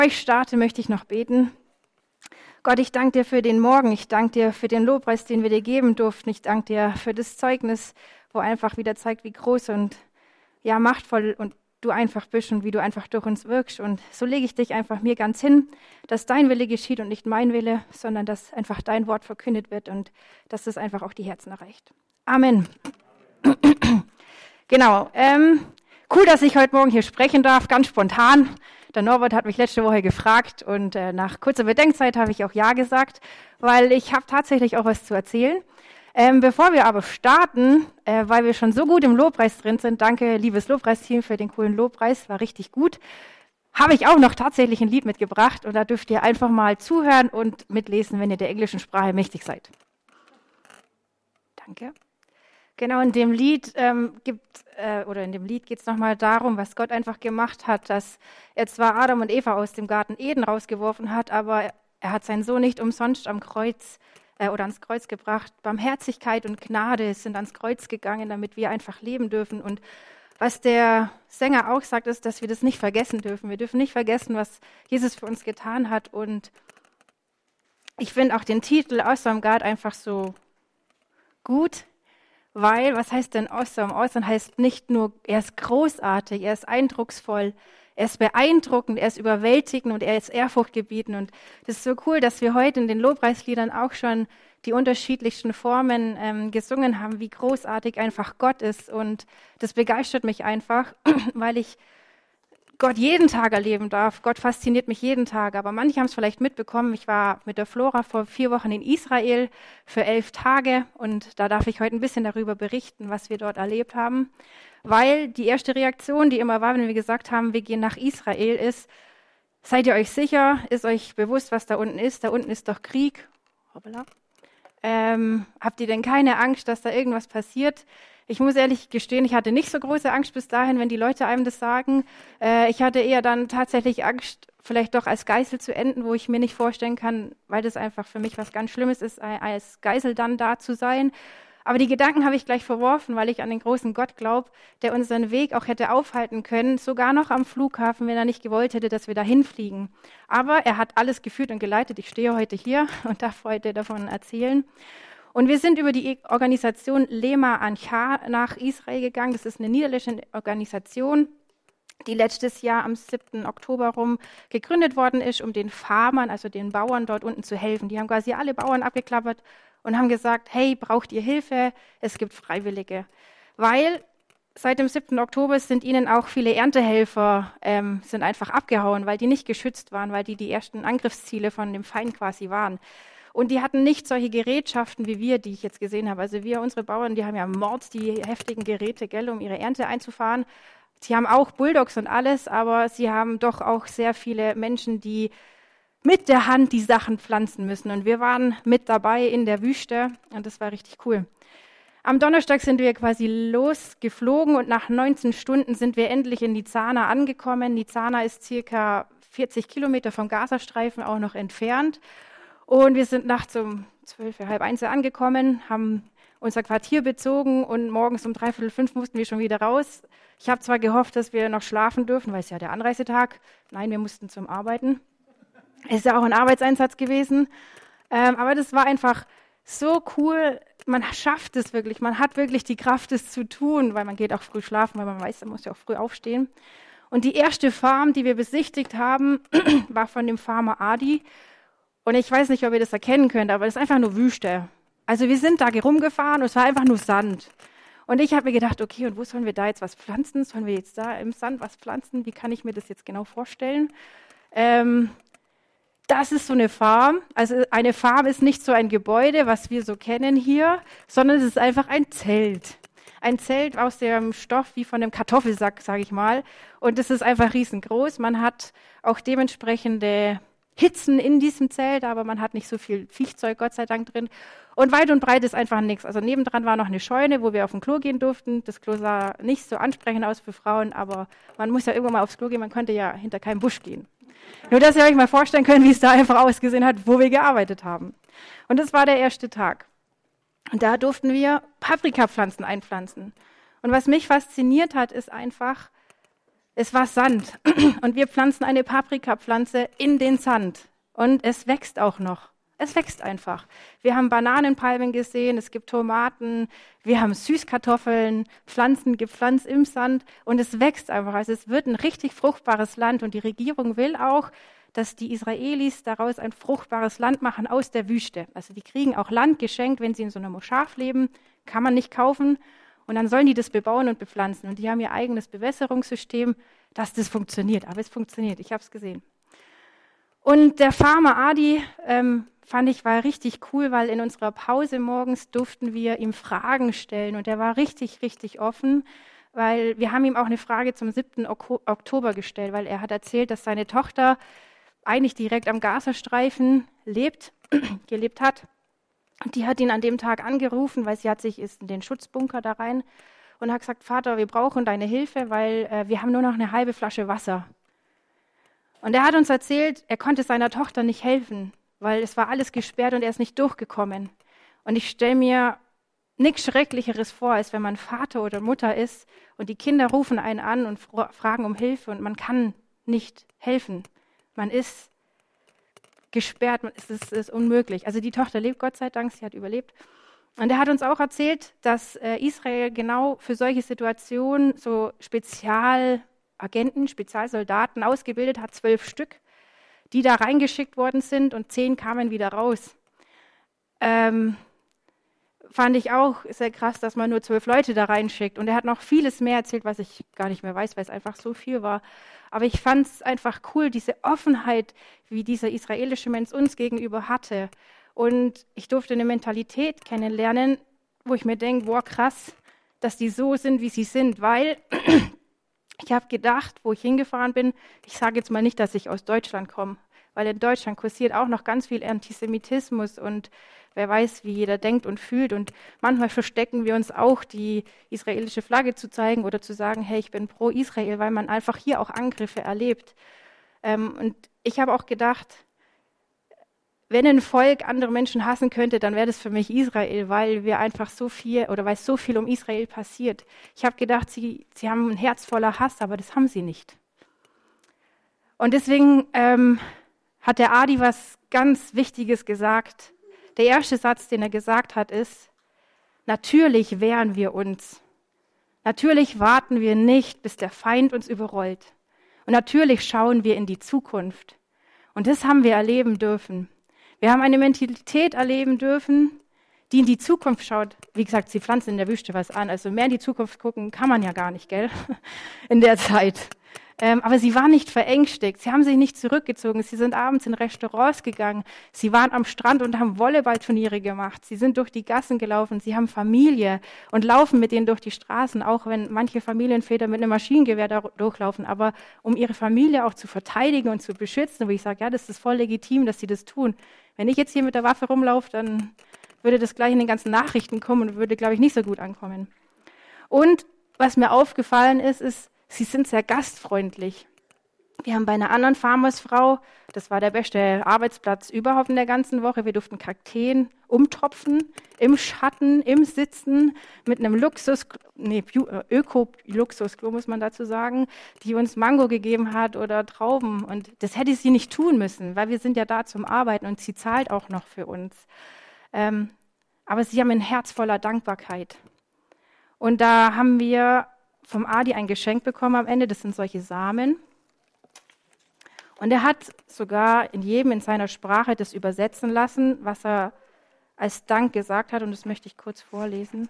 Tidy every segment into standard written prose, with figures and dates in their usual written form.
Bevor ich starte, möchte ich noch beten. Gott, ich danke dir für den Morgen. Ich danke dir für den Lobpreis, den wir dir geben durften. Ich danke dir für das Zeugnis, wo einfach wieder zeigt, wie groß und ja machtvoll und du einfach bist und wie du einfach durch uns wirkst. Und so lege ich dich einfach mir ganz hin, dass dein Wille geschieht und nicht mein Wille, sondern dass einfach dein Wort verkündet wird und dass das einfach auch die Herzen erreicht. Amen. Genau. Cool, dass ich heute Morgen hier sprechen darf, ganz spontan. Der Norbert hat mich letzte Woche gefragt und nach kurzer Bedenkzeit habe ich auch Ja gesagt, weil ich habe tatsächlich auch was zu erzählen. Bevor wir aber starten, weil wir schon so gut im Lobpreis drin sind, danke liebes Lobpreisteam für den coolen Lobpreis, war richtig gut, habe ich auch noch tatsächlich ein Lied mitgebracht und da dürft ihr einfach mal zuhören und mitlesen, wenn ihr der englischen Sprache mächtig seid. Danke. Genau, in dem Lied geht es nochmal darum, was Gott einfach gemacht hat, dass er zwar Adam und Eva aus dem Garten Eden rausgeworfen hat, aber er hat seinen Sohn nicht umsonst ans Kreuz gebracht. Barmherzigkeit und Gnade sind ans Kreuz gegangen, damit wir einfach leben dürfen. Und was der Sänger auch sagt, ist, dass wir das nicht vergessen dürfen. Wir dürfen nicht vergessen, was Jesus für uns getan hat. Und ich finde auch den Titel Awesome God einfach so gut. Weil, was heißt denn awesome? Awesome heißt nicht nur, er ist großartig, er ist eindrucksvoll, er ist beeindruckend, er ist überwältigend und er ist ehrfurchtgebietend. Und das ist so cool, dass wir heute in den Lobpreisliedern auch schon die unterschiedlichsten Formen gesungen haben, wie großartig einfach Gott ist. Und das begeistert mich einfach, weil ich Gott jeden Tag erleben darf. Gott fasziniert mich jeden Tag. Aber manche haben es vielleicht mitbekommen. Ich war mit der Flora vor 4 Wochen in Israel für 11 Tage. Und da darf ich heute ein bisschen darüber berichten, was wir dort erlebt haben. Weil die erste Reaktion, die immer war, wenn wir gesagt haben, wir gehen nach Israel, ist, seid ihr euch sicher? Ist euch bewusst, was da unten ist? Da unten ist doch Krieg. Hoppala. Habt ihr denn keine Angst, dass da irgendwas passiert? Ich muss ehrlich gestehen, ich hatte nicht so große Angst bis dahin, wenn die Leute einem das sagen. Ich hatte eher dann tatsächlich Angst, vielleicht doch als Geisel zu enden, wo ich mir nicht vorstellen kann, weil das einfach für mich was ganz Schlimmes ist, als Geisel dann da zu sein. Aber die Gedanken habe ich gleich verworfen, weil ich an den großen Gott glaube, der unseren Weg auch hätte aufhalten können, sogar noch am Flughafen, wenn er nicht gewollt hätte, dass wir da hinfliegen. Aber er hat alles geführt und geleitet. Ich stehe heute hier und darf heute davon erzählen. Und wir sind über die Organisation Lema Anchar nach Israel gegangen. Das ist eine niederländische Organisation, die letztes Jahr am 7. Oktober rum gegründet worden ist, um den Farmern, also den Bauern dort unten zu helfen. Die haben quasi alle Bauern abgeklappert und haben gesagt, hey, braucht ihr Hilfe? Es gibt Freiwillige. Weil seit dem 7. Oktober sind ihnen auch viele Erntehelfer sind einfach abgehauen, weil die nicht geschützt waren, weil die ersten Angriffsziele von dem Feind quasi waren. Und die hatten nicht solche Gerätschaften wie wir, die ich jetzt gesehen habe. Also unsere Bauern, die haben ja mords die heftigen Geräte, um ihre Ernte einzufahren. Sie haben auch Bulldogs und alles, aber sie haben doch auch sehr viele Menschen, die mit der Hand die Sachen pflanzen müssen. Und wir waren mit dabei in der Wüste und das war richtig cool. Am Donnerstag sind wir quasi losgeflogen und nach 19 Stunden sind wir endlich in Nizana angekommen. Nizana ist circa 40 Kilometer vom Gazastreifen auch noch entfernt. Und wir sind nachts um 12, halb 1 angekommen, haben unser Quartier bezogen und morgens um 3:45 mussten wir schon wieder raus. Ich habe zwar gehofft, dass wir noch schlafen dürfen, weil es ja der Anreisetag. Nein, wir mussten zum Arbeiten. Es ist ja auch ein Arbeitseinsatz gewesen. Aber das war einfach so cool. Man schafft es wirklich. Man hat wirklich die Kraft, es zu tun, weil man geht auch früh schlafen, weil man weiß, man muss ja auch früh aufstehen. Und die erste Farm, die wir besichtigt haben, war von dem Farmer Adi. Und ich weiß nicht, ob ihr das erkennen könnt, aber das ist einfach nur Wüste. Also wir sind da rumgefahren und es war einfach nur Sand. Und ich habe mir gedacht, okay, und wo sollen wir da jetzt was pflanzen? Sollen wir jetzt da im Sand was pflanzen? Wie kann ich mir das jetzt genau vorstellen? Das ist so eine Farm. Also eine Farm ist nicht so ein Gebäude, was wir so kennen hier, sondern es ist einfach ein Zelt. Ein Zelt aus dem Stoff wie von einem Kartoffelsack, sage ich mal. Und es ist einfach riesengroß. Man hat auch dementsprechende Hitzen in diesem Zelt, aber man hat nicht so viel Viehzeug, Gott sei Dank, drin. Und weit und breit ist einfach nichts. Also nebendran war noch eine Scheune, wo wir auf dem Klo gehen durften. Das Klo sah nicht so ansprechend aus für Frauen, aber man muss ja irgendwann mal aufs Klo gehen, man konnte ja hinter keinem Busch gehen. Nur, dass ihr euch mal vorstellen könnt, wie es da einfach ausgesehen hat, wo wir gearbeitet haben. Und das war der erste Tag. Und da durften wir Paprikapflanzen einpflanzen. Und was mich fasziniert hat, ist einfach, Es war Sand und wir pflanzen eine Paprikapflanze in den Sand und es wächst auch noch. Es wächst einfach. Wir haben Bananenpalmen gesehen, es gibt Tomaten, wir haben Süßkartoffeln, Pflanzen gepflanzt im Sand und es wächst einfach. Also es wird ein richtig fruchtbares Land und die Regierung will auch, dass die Israelis daraus ein fruchtbares Land machen aus der Wüste. Also die kriegen auch Land geschenkt, wenn sie in so einer Moschaf leben, kann man nicht kaufen. Und dann sollen die das bebauen und bepflanzen. Und die haben ihr eigenes Bewässerungssystem, dass das funktioniert. Aber es funktioniert, ich habe es gesehen. Und der Farmer Adi, fand ich, war richtig cool, weil in unserer Pause morgens durften wir ihm Fragen stellen. Und er war richtig, richtig offen, weil wir haben ihm auch eine Frage zum 7. Oktober gestellt, weil er hat erzählt, dass seine Tochter eigentlich direkt am Gazastreifen gelebt hat. Und die hat ihn an dem Tag angerufen, weil ist in den Schutzbunker da rein und hat gesagt, Vater, wir brauchen deine Hilfe, weil wir haben nur noch eine halbe Flasche Wasser. Und er hat uns erzählt, er konnte seiner Tochter nicht helfen, weil es war alles gesperrt und er ist nicht durchgekommen. Und ich stelle mir nichts Schrecklicheres vor, als wenn man Vater oder Mutter ist und die Kinder rufen einen an und fragen um Hilfe und man kann nicht helfen. Man ist gesperrt, es ist unmöglich. Also die Tochter lebt, Gott sei Dank, sie hat überlebt. Und er hat uns auch erzählt, dass Israel genau für solche Situationen so Spezialagenten, Spezialsoldaten ausgebildet hat, 12 Stück, die da reingeschickt worden sind und 10 kamen wieder raus. Fand ich auch sehr krass, dass man nur 12 Leute da reinschickt. Und er hat noch vieles mehr erzählt, was ich gar nicht mehr weiß, weil es einfach so viel war. Aber ich fand es einfach cool, diese Offenheit, wie dieser israelische Mensch uns gegenüber hatte. Und ich durfte eine Mentalität kennenlernen, wo ich mir denke, boah, krass, dass die so sind, wie sie sind. Weil ich habe gedacht, wo ich hingefahren bin, ich sage jetzt mal nicht, dass ich aus Deutschland komme, weil in Deutschland kursiert auch noch ganz viel Antisemitismus und wer weiß, wie jeder denkt und fühlt. Und manchmal verstecken wir uns auch, die israelische Flagge zu zeigen oder zu sagen, hey, ich bin pro Israel, weil man einfach hier auch Angriffe erlebt. Und ich habe auch gedacht, wenn ein Volk andere Menschen hassen könnte, dann wäre das für mich Israel, weil wir einfach so viel oder weil so viel um Israel passiert. Ich habe gedacht, sie haben ein Herz voller Hass, aber das haben sie nicht. Und deswegen hat der Adi was ganz Wichtiges gesagt. Der erste Satz, den er gesagt hat, ist, natürlich wehren wir uns. Natürlich warten wir nicht, bis der Feind uns überrollt. Und natürlich schauen wir in die Zukunft. Und das haben wir erleben dürfen. Wir haben eine Mentalität erleben dürfen, die in die Zukunft schaut. Wie gesagt, sie pflanzen in der Wüste was an. Also mehr in die Zukunft gucken kann man ja gar nicht, gell? In der Zeit. Aber sie waren nicht verängstigt. Sie haben sich nicht zurückgezogen. Sie sind abends in Restaurants gegangen. Sie waren am Strand und haben Volleyballturniere gemacht. Sie sind durch die Gassen gelaufen. Sie haben Familie und laufen mit denen durch die Straßen, auch wenn manche Familienväter mit einem Maschinengewehr da durchlaufen. Aber um ihre Familie auch zu verteidigen und zu beschützen, wo ich sage, ja, das ist voll legitim, dass sie das tun. Wenn ich jetzt hier mit der Waffe rumlaufe, dann würde das gleich in den ganzen Nachrichten kommen und würde, glaube ich, nicht so gut ankommen. Und was mir aufgefallen ist, sie sind sehr gastfreundlich. Wir haben bei einer anderen Farmersfrau, das war der beste Arbeitsplatz überhaupt in der ganzen Woche, wir durften Kakteen umtopfen, im Schatten, im Sitzen, mit einem Öko-Luxusklo, muss man dazu sagen, die uns Mango gegeben hat oder Trauben. Und das hätte sie nicht tun müssen, weil wir sind ja da zum Arbeiten und sie zahlt auch noch für uns. Aber sie haben ein Herz voller Dankbarkeit. Und da haben wir vom Adi ein Geschenk bekommen am Ende, das sind solche Samen. Und er hat sogar in seiner Sprache das übersetzen lassen, was er als Dank gesagt hat, und das möchte ich kurz vorlesen.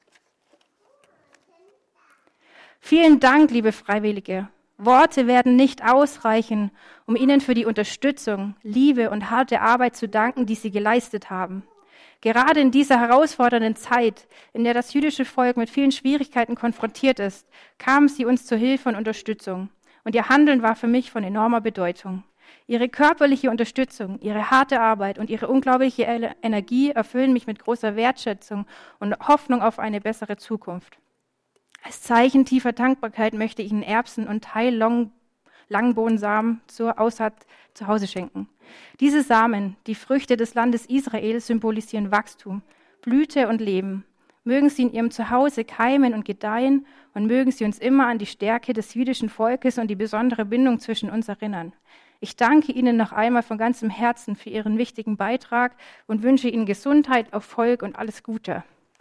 Vielen Dank, liebe Freiwillige. Worte werden nicht ausreichen, um Ihnen für die Unterstützung, Liebe und harte Arbeit zu danken, die Sie geleistet haben. Gerade in dieser herausfordernden Zeit, in der das jüdische Volk mit vielen Schwierigkeiten konfrontiert ist, kamen Sie uns zur Hilfe und Unterstützung. Und Ihr Handeln war für mich von enormer Bedeutung. Ihre körperliche Unterstützung, Ihre harte Arbeit und Ihre unglaubliche Energie erfüllen mich mit großer Wertschätzung und Hoffnung auf eine bessere Zukunft. Als Zeichen tiefer Dankbarkeit möchte ich Ihnen Erbsen und Langbohnensamen zur Aussaat zu Hause schenken. Diese Samen, die Früchte des Landes Israel, symbolisieren Wachstum, Blüte und Leben. Mögen sie in ihrem Zuhause keimen und gedeihen und mögen sie uns immer an die Stärke des jüdischen Volkes und die besondere Bindung zwischen uns erinnern. Ich danke Ihnen noch einmal von ganzem Herzen für Ihren wichtigen Beitrag und wünsche Ihnen Gesundheit, Erfolg und alles Gute.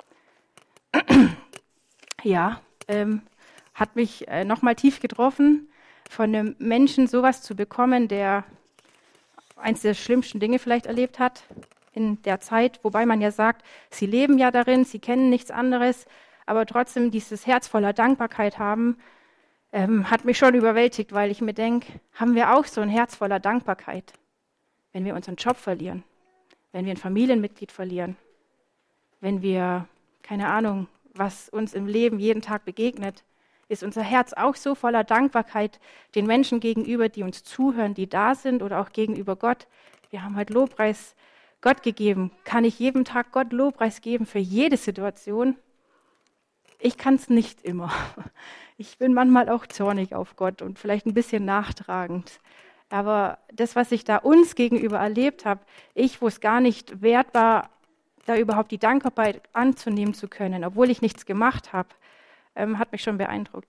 Ja, hat mich nochmal tief getroffen, von einem Menschen sowas zu bekommen, der eines der schlimmsten Dinge vielleicht erlebt hat in der Zeit, wobei man ja sagt, sie leben ja darin, sie kennen nichts anderes, aber trotzdem dieses Herz voller Dankbarkeit haben, hat mich schon überwältigt, weil ich mir denke, haben wir auch so ein Herz voller Dankbarkeit, wenn wir unseren Job verlieren, wenn wir ein Familienmitglied verlieren, wenn wir, keine Ahnung, was uns im Leben jeden Tag begegnet, ist unser Herz auch so voller Dankbarkeit den Menschen gegenüber, die uns zuhören, die da sind oder auch gegenüber Gott. Wir haben heute Lobpreis Gott gegeben. Kann ich jeden Tag Gott Lobpreis geben für jede Situation? Ich kann es nicht immer. Ich bin manchmal auch zornig auf Gott und vielleicht ein bisschen nachtragend. Aber das, was ich da uns gegenüber erlebt habe, ich, wo es gar nicht wert war, da überhaupt die Dankbarkeit anzunehmen zu können, obwohl ich nichts gemacht habe, hat mich schon beeindruckt.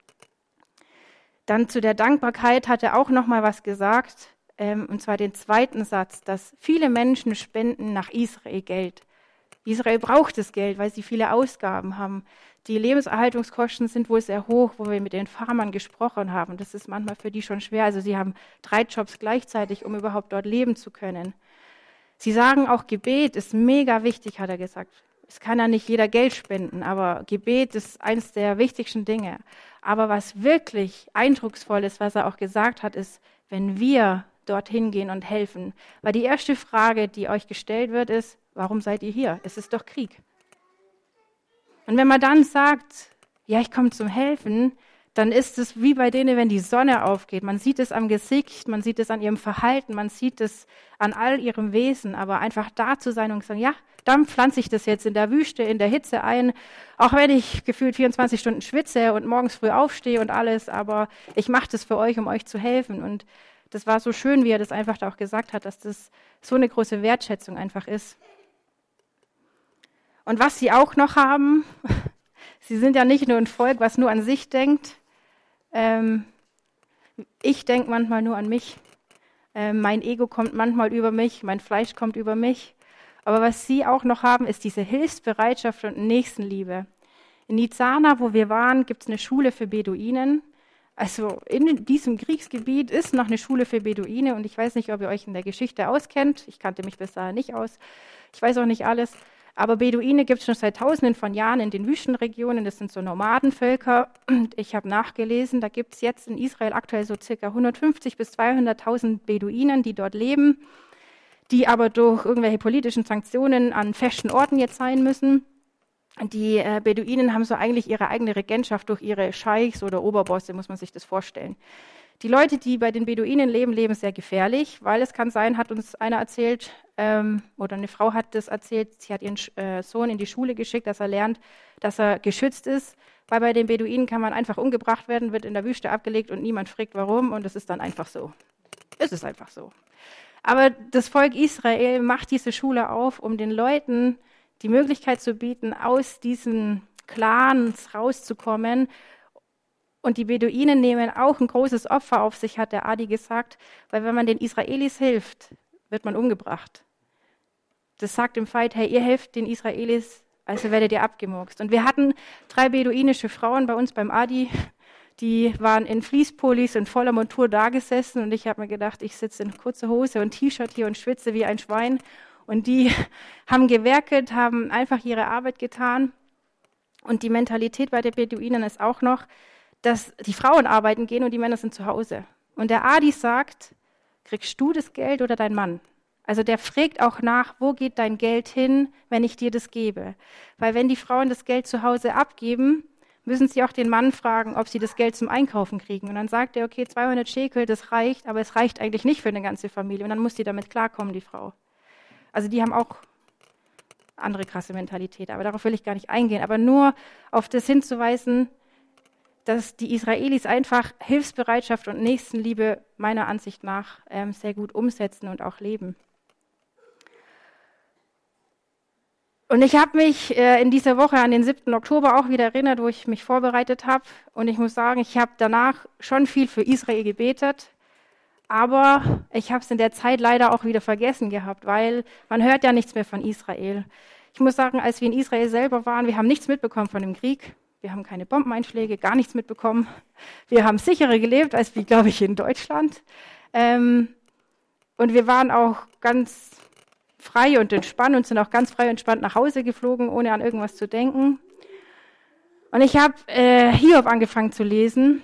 Dann zu der Dankbarkeit hat er auch noch mal was gesagt, und zwar den zweiten Satz, dass viele Menschen spenden nach Israel Geld. Israel braucht das Geld, weil sie viele Ausgaben haben. Die Lebenserhaltungskosten sind wohl sehr hoch, wo wir mit den Farmern gesprochen haben. Das ist manchmal für die schon schwer. Also sie haben 3 Jobs gleichzeitig, um überhaupt dort leben zu können. Sie sagen auch, Gebet ist mega wichtig, hat er gesagt. Es kann ja nicht jeder Geld spenden, aber Gebet ist eines der wichtigsten Dinge. Aber was wirklich eindrucksvoll ist, was er auch gesagt hat, ist, wenn wir dorthin gehen und helfen. Weil die erste Frage, die euch gestellt wird, ist, warum seid ihr hier? Es ist doch Krieg. Und wenn man dann sagt, ja, ich komme zum Helfen, dann ist es wie bei denen, wenn die Sonne aufgeht. Man sieht es am Gesicht, man sieht es an ihrem Verhalten, man sieht es an all ihrem Wesen. Aber einfach da zu sein und sagen, ja, dann pflanze ich das jetzt in der Wüste, in der Hitze ein, auch wenn ich gefühlt 24 Stunden schwitze und morgens früh aufstehe und alles, aber ich mache das für euch, um euch zu helfen. Und das war so schön, wie er das einfach da auch gesagt hat, dass das so eine große Wertschätzung einfach ist. Und was sie auch noch haben, sie sind ja nicht nur ein Volk, was nur an sich denkt. Ich denke manchmal nur an mich. Mein Ego kommt manchmal über mich, mein Fleisch kommt über mich. Aber was sie auch noch haben, ist diese Hilfsbereitschaft und Nächstenliebe. In Nizana, wo wir waren, gibt es eine Schule für Beduinen. Also in diesem Kriegsgebiet ist noch eine Schule für Beduine und ich weiß nicht, ob ihr euch in der Geschichte auskennt. Ich kannte mich bis dahin nicht aus. Ich weiß auch nicht alles. Aber Beduine gibt es schon seit Tausenden von Jahren in den Wüstenregionen. Das sind so Nomadenvölker. Und ich habe nachgelesen, da gibt es jetzt in Israel aktuell so circa 150.000 bis 200.000 Beduinen, die dort leben, die aber durch irgendwelche politischen Sanktionen an festen Orten jetzt sein müssen. Die Beduinen haben so eigentlich ihre eigene Regentschaft durch ihre Scheichs oder Oberbosse, muss man sich das vorstellen. Die Leute, die bei den Beduinen leben, leben sehr gefährlich, weil es kann sein, hat uns einer erzählt, oder eine Frau hat das erzählt, sie hat ihren Sohn in die Schule geschickt, dass er lernt, dass er geschützt ist, weil bei den Beduinen kann man einfach umgebracht werden, wird in der Wüste abgelegt und niemand fragt, warum, und es ist dann einfach so. Es ist einfach so. Aber das Volk Israel macht diese Schule auf, um den Leuten die Möglichkeit zu bieten, aus diesen Clans rauszukommen. Und die Beduinen nehmen auch ein großes Opfer auf sich, hat der Adi gesagt, weil wenn man den Israelis hilft, wird man umgebracht. Das sagt im Fight, hey, ihr helft den Israelis, also werdet ihr abgemurkst. Und wir hatten 3 beduinische Frauen bei uns beim Adi, die waren in Fließpullis und voller Montur da gesessen und ich habe mir gedacht, ich sitze in kurzer Hose und T-Shirt hier und schwitze wie ein Schwein. Und die haben gewerkelt, haben einfach ihre Arbeit getan. Und die Mentalität bei den Beduinen ist auch noch, dass die Frauen arbeiten gehen und die Männer sind zu Hause. Und der Adi sagt, kriegst du das Geld oder dein Mann? Also der fragt auch nach, wo geht dein Geld hin, wenn ich dir das gebe? Weil wenn die Frauen das Geld zu Hause abgeben, müssen sie auch den Mann fragen, ob sie das Geld zum Einkaufen kriegen. Und dann sagt er, okay, 200 Shekel, das reicht, aber es reicht eigentlich nicht für eine ganze Familie. Und dann muss die damit klarkommen, die Frau. Also die haben auch andere krasse Mentalität, aber darauf will ich gar nicht eingehen. Aber nur auf das hinzuweisen, dass die Israelis einfach Hilfsbereitschaft und Nächstenliebe meiner Ansicht nach sehr gut umsetzen und auch leben. Und ich habe mich in dieser Woche an den 7. Oktober auch wieder erinnert, wo ich mich vorbereitet habe. Und ich muss sagen, ich habe danach schon viel für Israel gebetet. Aber ich habe es in der Zeit leider auch wieder vergessen gehabt, weil man hört ja nichts mehr von Israel. Ich muss sagen, als wir in Israel selber waren, wir haben nichts mitbekommen von dem Krieg. Wir haben keine Bombeneinschläge, gar nichts mitbekommen. Wir haben sicherer gelebt als, wie glaube ich, in Deutschland. Und wir waren auch ganz frei und entspannt und sind auch ganz frei und entspannt nach Hause geflogen, ohne an irgendwas zu denken. Und ich habe Hiob angefangen zu lesen.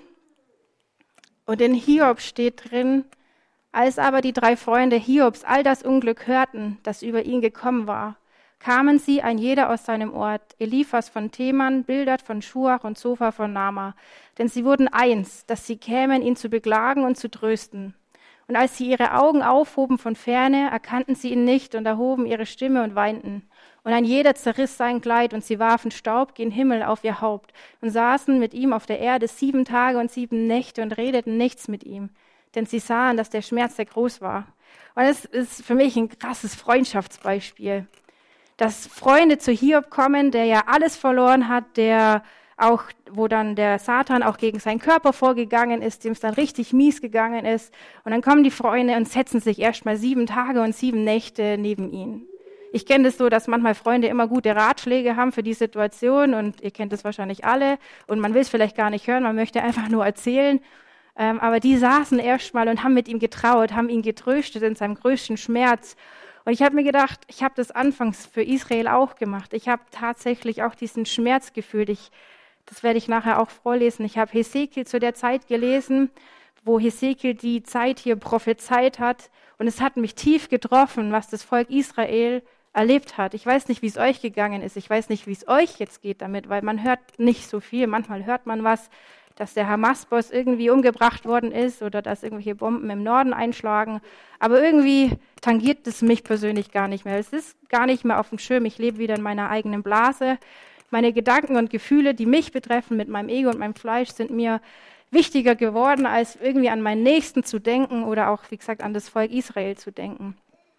Und in Hiob steht drin, als aber die 3 Freunde Hiobs all das Unglück hörten, das über ihn gekommen war, kamen sie, ein jeder aus seinem Ort, Eliphas von Teman, Bildad von Schuach und Zophar von Nama. Denn sie wurden eins, dass sie kämen, ihn zu beklagen und zu trösten. Und als sie ihre Augen aufhoben von ferne, erkannten sie ihn nicht und erhoben ihre Stimme und weinten. Und ein jeder zerriss sein Kleid und sie warfen Staub gen Himmel auf ihr Haupt und saßen mit ihm auf der Erde 7 Tage und 7 Nächte und redeten nichts mit ihm, denn sie sahen, dass der Schmerz sehr groß war. Und es ist für mich ein krasses Freundschaftsbeispiel, dass Freunde zu Hiob kommen, der ja alles verloren hat, der auch, wo dann der Satan auch gegen seinen Körper vorgegangen ist, dem es dann richtig mies gegangen ist. Und dann kommen die Freunde und setzen sich erstmal 7 Tage und 7 Nächte neben ihn. Ich kenne das so, dass manchmal Freunde immer gute Ratschläge haben für die Situation und ihr kennt das wahrscheinlich alle und man will es vielleicht gar nicht hören, man möchte einfach nur erzählen. Aber die saßen erstmal und haben mit ihm getraut, haben ihn getröstet in seinem größten Schmerz. Und ich habe mir gedacht, ich habe das anfangs für Israel auch gemacht. Ich habe tatsächlich auch diesen Schmerz gefühlt. Das werde ich nachher auch vorlesen. Ich habe Hesekiel zu der Zeit gelesen, wo Hesekiel die Zeit hier prophezeit hat. Und es hat mich tief getroffen, was das Volk Israel erlebt hat. Ich weiß nicht, wie es euch gegangen ist. Ich weiß nicht, wie es euch jetzt geht damit, weil man hört nicht so viel. Manchmal hört man was, dass der Hamas-Boss irgendwie umgebracht worden ist oder dass irgendwelche Bomben im Norden einschlagen. Aber irgendwie tangiert es mich persönlich gar nicht mehr. Es ist gar nicht mehr auf dem Schirm. Ich lebe wieder in meiner eigenen Blase. Meine Gedanken und Gefühle, die mich betreffen mit meinem Ego und meinem Fleisch, sind mir wichtiger geworden, als irgendwie an meinen Nächsten zu denken oder auch, wie gesagt, an das Volk Israel zu denken.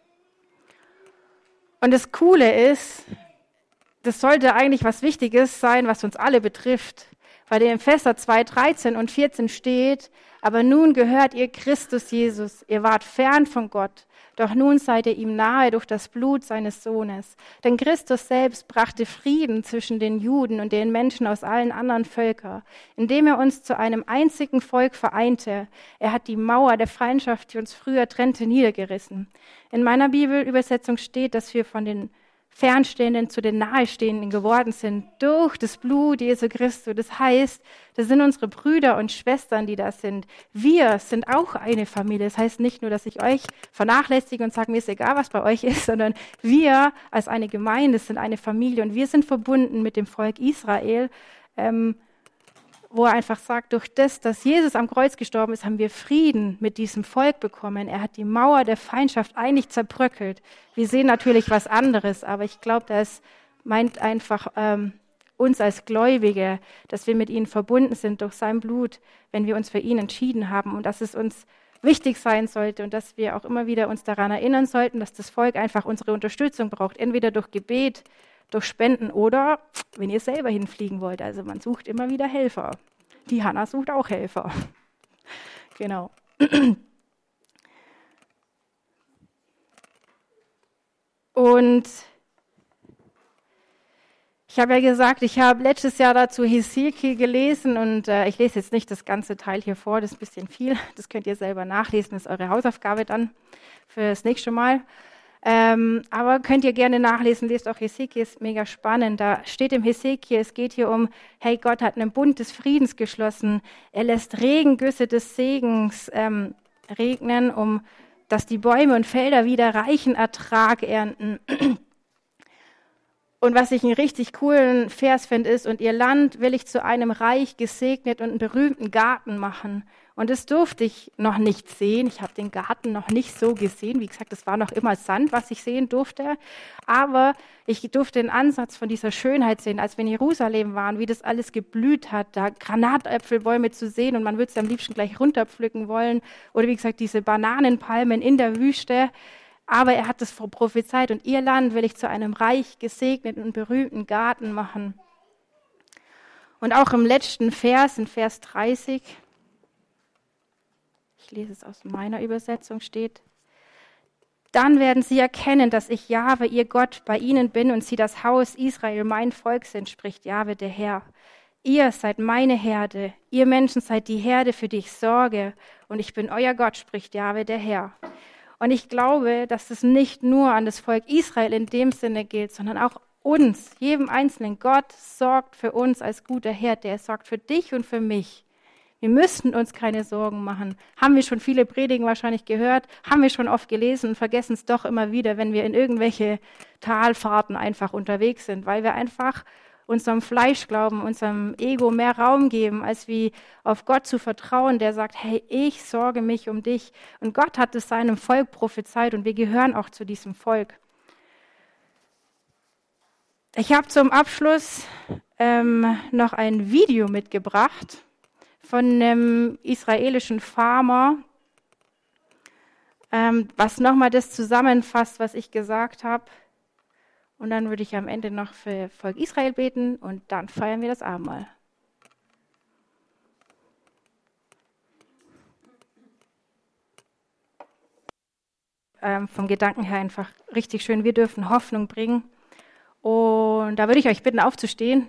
Und das Coole ist, das sollte eigentlich was Wichtiges sein, was uns alle betrifft. Weil in Epheser 2, 13 und 14 steht, aber nun gehört ihr Christus Jesus, ihr wart fern von Gott, doch nun seid ihr ihm nahe durch das Blut seines Sohnes. Denn Christus selbst brachte Frieden zwischen den Juden und den Menschen aus allen anderen Völkern, indem er uns zu einem einzigen Volk vereinte. Er hat die Mauer der Feindschaft, die uns früher trennte, niedergerissen. In meiner Bibelübersetzung steht, dass wir von den Fernstehenden zu den Nahestehenden geworden sind durch das Blut Jesu Christi. Das heißt, das sind unsere Brüder und Schwestern, die da sind. Wir sind auch eine Familie. Das heißt nicht nur, dass ich euch vernachlässige und sage, mir ist egal, was bei euch ist, sondern wir als eine Gemeinde sind eine Familie und wir sind verbunden mit dem Volk Israel, wo er einfach sagt, durch das, dass Jesus am Kreuz gestorben ist, haben wir Frieden mit diesem Volk bekommen. Er hat die Mauer der Feindschaft eigentlich zerbröckelt. Wir sehen natürlich was anderes, aber ich glaube, das meint einfach uns als Gläubige, dass wir mit ihnen verbunden sind durch sein Blut, wenn wir uns für ihn entschieden haben und dass es uns wichtig sein sollte und dass wir auch immer wieder uns daran erinnern sollten, dass das Volk einfach unsere Unterstützung braucht, entweder durch Gebet, durch Spenden oder wenn ihr selber hinfliegen wollt. Also man sucht immer wieder Helfer. Die Hannah sucht auch Helfer. Genau. Und ich habe ja gesagt, ich habe letztes Jahr dazu Hesekiel gelesen und ich lese jetzt nicht das ganze Teil hier vor, das ist ein bisschen viel. Das könnt ihr selber nachlesen, das ist eure Hausaufgabe dann für das nächste Mal. Aber könnt ihr gerne nachlesen, lest auch Hesekiel, ist mega spannend. Da steht im Hesekiel, es geht hier um, hey, Gott hat einen Bund des Friedens geschlossen. Er lässt Regengüsse des Segens regnen, dass die Bäume und Felder wieder reichen Ertrag ernten. Und was ich einen richtig coolen Vers finde, ist, und ihr Land will ich zu einem Reich gesegnet und einen berühmten Garten machen. Und das durfte ich noch nicht sehen. Ich habe den Garten noch nicht so gesehen. Wie gesagt, es war noch immer Sand, was ich sehen durfte. Aber ich durfte den Ansatz von dieser Schönheit sehen, als wir in Jerusalem waren, wie das alles geblüht hat, da Granatäpfelbäume zu sehen und man würde sie am liebsten gleich runterpflücken wollen. Oder wie gesagt, diese Bananenpalmen in der Wüste. Aber er hat es prophezeit und ihr Land will ich zu einem reich gesegneten und berühmten Garten machen. Und auch im letzten Vers, in Vers 30, ich lese es aus meiner Übersetzung, steht: Dann werden sie erkennen, dass ich Jahwe, ihr Gott, bei ihnen bin und sie das Haus Israel, mein Volk sind, spricht Jahwe, der Herr. Ihr seid meine Herde, ihr Menschen seid die Herde, für die ich sorge, und ich bin euer Gott, spricht Jahwe, der Herr. Und ich glaube, dass es nicht nur an das Volk Israel in dem Sinne gilt, sondern auch uns, jedem Einzelnen. Gott sorgt für uns als guter Herd, der sorgt für dich und für mich. Wir müssten uns keine Sorgen machen. Haben wir schon viele Predigen wahrscheinlich gehört, haben wir schon oft gelesen und vergessen es doch immer wieder, wenn wir in irgendwelche Talfahrten einfach unterwegs sind, weil wir einfach unserem Fleischglauben, unserem Ego mehr Raum geben, als wie auf Gott zu vertrauen, der sagt, hey, ich sorge mich um dich. Und Gott hat es seinem Volk prophezeit und wir gehören auch zu diesem Volk. Ich habe zum Abschluss noch ein Video mitgebracht von einem israelischen Farmer, was nochmal das zusammenfasst, was ich gesagt habe. Und dann würde ich am Ende noch für Volk Israel beten und dann feiern wir das Abendmahl. Vom Gedanken her einfach richtig schön. Wir dürfen Hoffnung bringen. Und da würde ich euch bitten, aufzustehen,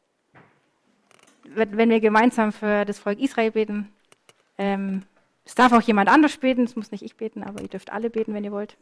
wenn wir gemeinsam für das Volk Israel beten. Es darf auch jemand anders beten, es muss nicht ich beten, aber ihr dürft alle beten, wenn ihr wollt.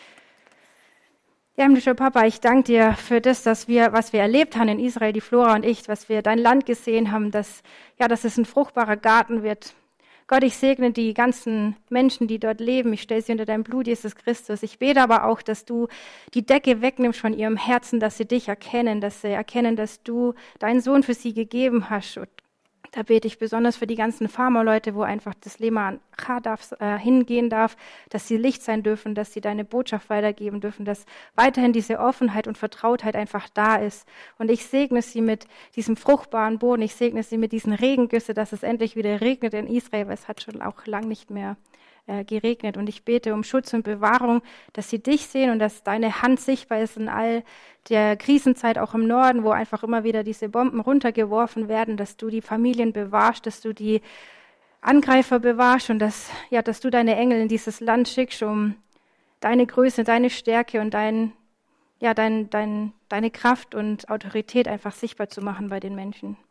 Ja, himmlischer Papa, ich danke dir für das, was wir erlebt haben in Israel, die Flora und ich, was wir dein Land gesehen haben, dass es ein fruchtbarer Garten wird. Gott, ich segne die ganzen Menschen, die dort leben. Ich stelle sie unter dein Blut, Jesus Christus. Ich bete aber auch, dass du die Decke wegnimmst von ihrem Herzen, dass sie dich erkennen, dass sie erkennen, dass du deinen Sohn für sie gegeben hast. Und da bete ich besonders für die ganzen Farmerleute, wo einfach das Lema hingehen darf, dass sie Licht sein dürfen, dass sie deine Botschaft weitergeben dürfen, dass weiterhin diese Offenheit und Vertrautheit einfach da ist. Und ich segne sie mit diesem fruchtbaren Boden, ich segne sie mit diesen Regengüsse, dass es endlich wieder regnet in Israel, weil es hat schon auch lang nicht mehr geregnet. Und ich bete um Schutz und Bewahrung, dass sie dich sehen und dass deine Hand sichtbar ist in all der Krisenzeit, auch im Norden, wo einfach immer wieder diese Bomben runtergeworfen werden, dass du die Familien bewahrst, dass du die Angreifer bewahrst und dass du deine Engel in dieses Land schickst, um deine Größe, deine Stärke und deine Kraft und Autorität einfach sichtbar zu machen bei den Menschen.